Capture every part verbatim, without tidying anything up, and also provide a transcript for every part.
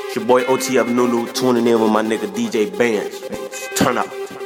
It's your boy O T F Nunu tuning in with my nigga D J Bench. Turn up.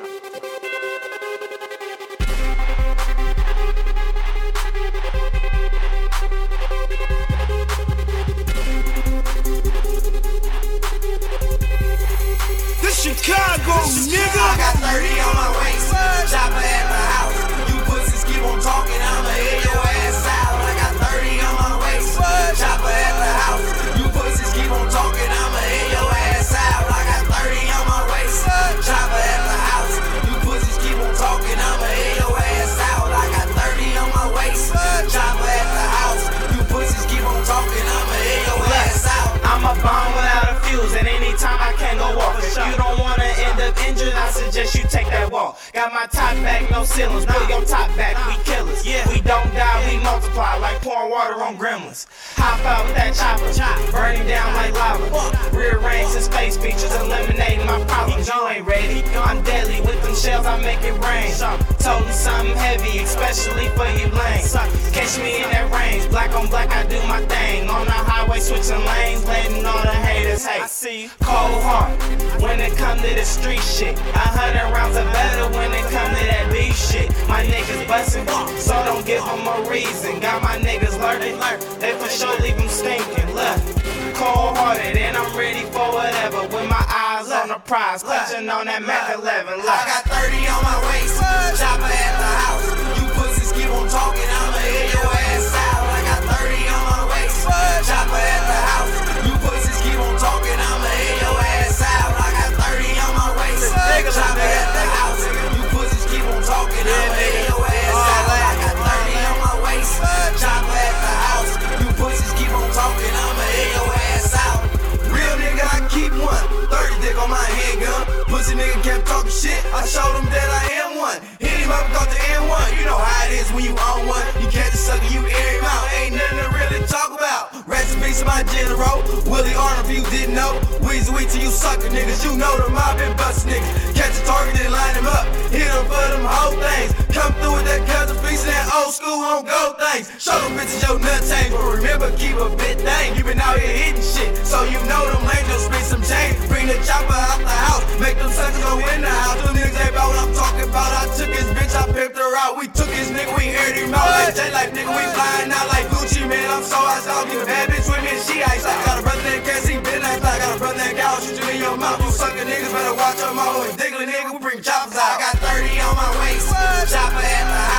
This Chicago, nigga. I got thirty on my waist. Chopper at my house. You pussies keep on talking, I'ma hit your ass out. I got thirty on my waist. Chopper at the house. You pussies keep on talking, I'ma hit your ass out. I got thirty on my waist. Chopper at the house. You pussies keep on talking, I'ma hit your ass out. I got thirty on my waist. Chopper at the house. You pussies keep on talking, I'ma hit your ass out. I'm a bomb without a fuse, and anytime I can't go off. If you don't wanna end up injured, I suggest you take that walk. Got my top back, no ceilings. Pull your top back, we killers. Yeah, we don't die, we multiply like pouring water on gremlins. Hop out with that chopper, burning down like lava. Rearrange the space features, eliminating my problems. You ain't ready, I'm deadly with them shells, I make it rain. Totally something heavy, especially for you lanes. Catch me in that range, black on black, I do my thing. On the highway, switching lanes, letting all the haters hate. I see cold heart when it come to the street shit. A hundred rounds are better when it come to that beef shit. My niggas bustin', so don't give them a reason. Got my niggas lurking, they for sure leave them stinking. Look, cold hearted and I'm ready for whatever. With my eyes on the prize, clutching on that Mac eleven. Look, I got thirty on my waist. Chopper at the house. You pussies keep on talking, I'ma hit your ass out. I got thirty on my waist. Chopper at the house. You pussies keep on talking, I'ma hit your ass out. I got thirty on my waist. Chopper at the house. You pussies keep on talking, I'ma hit your ass out. I got thirty on my waist. Chopper at the house. You pussies keep on talking, I'ma hit your ass out. Real nigga, I keep one. thirty dick on my handgun. Pussy nigga kept talking shit. I showed him that I am one. Hit him up, got the N one. You know how it is when you on one. You catch a sucker, you air him out. Ain't nothing to really talk about. Rest in peace to my general. Willie Arnold, if you didn't know. Weezy weak to you sucker niggas. You know them, I been bust niggas. Catch a target, then line him up. Hit him for them whole things. Come through with that cousin piece and that old school on go things. Show them bitches your nut tank. But remember, keep a bit thing. You been out here hitting shit. So you know them lanes just spend some change. Bring the chopper out the house. Make them suckers go in the house. Them niggas ain't about what I'm talking about. I took his bitch, I pimped her out. We took his nigga, we aired him out. Like J-Life nigga, we flying out like Gucci, man. I'm so ice out. Give a bad bitch with me and she ice out. Got a brother named Cassie, been ice out. Got a brother named Gal, shoot you in your mouth. You sucker niggas better watch your mouth. And diggly nigga, we bring choppers out. I got thirty on my waist. Chopper at the house.